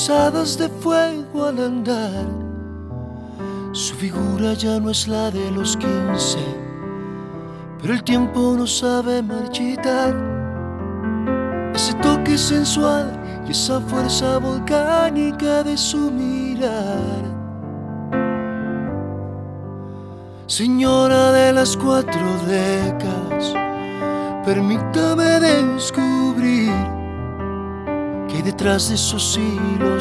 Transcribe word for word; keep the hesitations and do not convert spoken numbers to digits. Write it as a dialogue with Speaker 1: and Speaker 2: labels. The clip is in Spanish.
Speaker 1: pisadas de fuego al andar. Su figura ya no es la de los quince, pero el tiempo no sabe marchitar ese toque sensual y esa fuerza volcánica de su mirar. Señora de las cuatro décadas, permítame descubrir que hay detrás de esos hilos